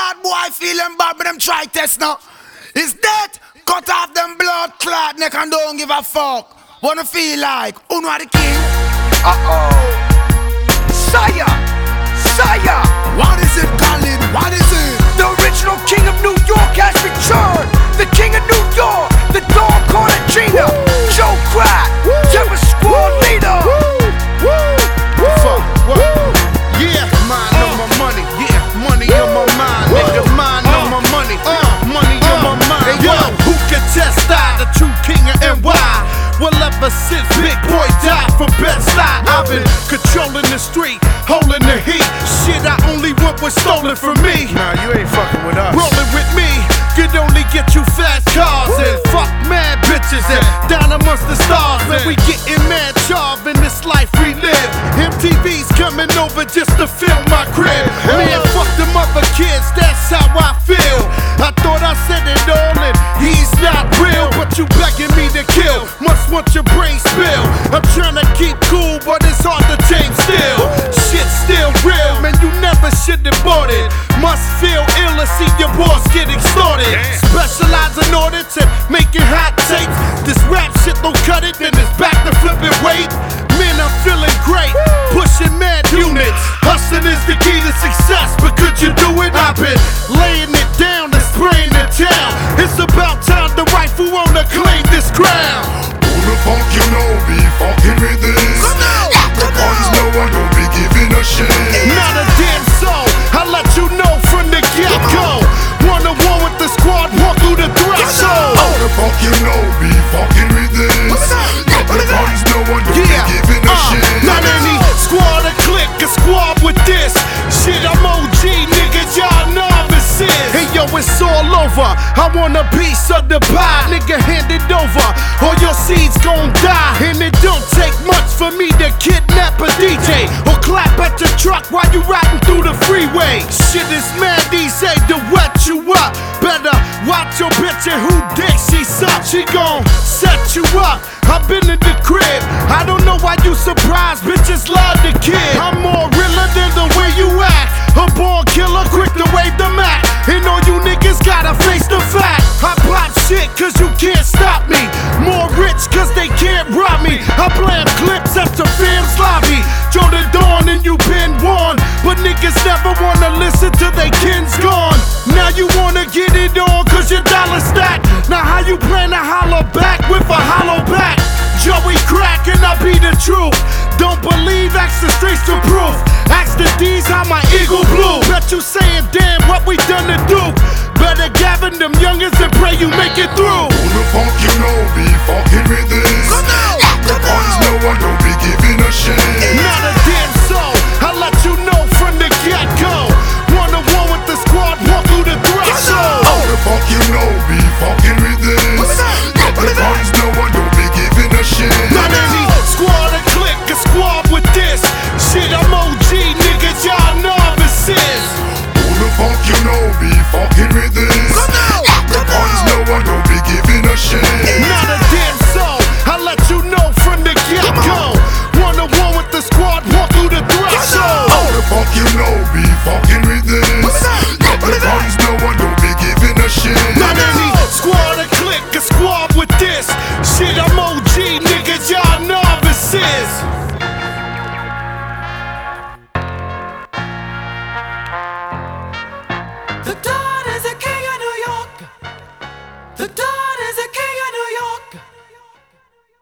bad boy feeling bad, but them try test now. Is that cut off them blood clot neck and don't give a fuck? Wanna feel like Uno are the king? Sire, Sire. What is it, Colin? What is it? The original king of New York has returned. The king of New York, the Don Cortegina, Joe Crack, Terror Squad leader. Yeah, mind on my money. Yeah, money on my mind. Nigga, mind on my money. Money on my mind. Hey, yo, who can test I, the true king of NY? Well, ever since Big Boy died from Bed-Stuy, I've been controlling the street, holding the heat. Shit, I only want what's stolen from me. Nah, you ain't fucking with us. Rolling with me could only get you fast cars and fuck mad bitches and down amongst the stars. Man, we getting mad charm in this life we live. MTV's coming over just to film my crib. Man, fuck them other kids, that's how I feel. I thought I said it all and he's not real, but you begging me to kill. Must want your brain spill. I'm trying to keep cool, but it's hard to tame still. Shit's still real, man, you never should have bought it. Must feel ill to see your boss get extorted. Specialize in order to making hot takes. This rap shit don't cut it, then it's back to flipping weight. Man, I'm feeling great, pushing mad units. Hustling is the key to success, but could you do it? I've been laying it down and spraying the town. It's about time the rightful owner claim this crown. Who the fuck you know be fucking with this? The boys no one don't be giving a shit. Not a damn soul, I let you know from the get-go. Wanna war with the squad, walk through the threshold. Who the fuck you know be fucking with this? The boys no one don't be giving a shit. Not any squad or clique, a squad with this. Shit, I'm OG, niggas, y'all novices. Hey yo, it's all over. I want a piece of the pie, nigga, hand it over. Or your seeds gon' die. And it don't take much for me to kidnap a DJ or clap at your truck while you riding through the freeway. Shit is mad easy to wet you up. Better watch your bitch and who dick she suck. She gon' set you up. I've been in the crib. I don't know why you surprised. Bitches love the kid. I'm more realer than the way you act. A born killer, quick to wave the Mac. And all you niggas gotta face the fact. I pop shit cause you can't stop me. More rich cause they can't rob me. I blame clips at your fam's lobby. Joe the Dawn and you been warned. But niggas never wanna listen till they kin's gone. Now you wanna get it on cause your dollar stack. Now how you plan to holler back with a hollow back? Joey Crack and I be the truth. Don't believe, ask the streets for proof. Ask the D's how my eagle blew. Bet you saying damn what we done to do. Better gather them youngins and pray you make it through. Who the fuck you know be fucking with this? The boys no one don't be giving a shit. Not a damn soul, I let you know from the get-go. Wanna war with the squad, walk through the threshold. Who the fuck you know be fucking with this? The boys no one don't be giving a shit. Not any squad or clique, a squad with this. Shit, I'm OG, niggas, y'all novices. Who the fuck you know be fucking with this?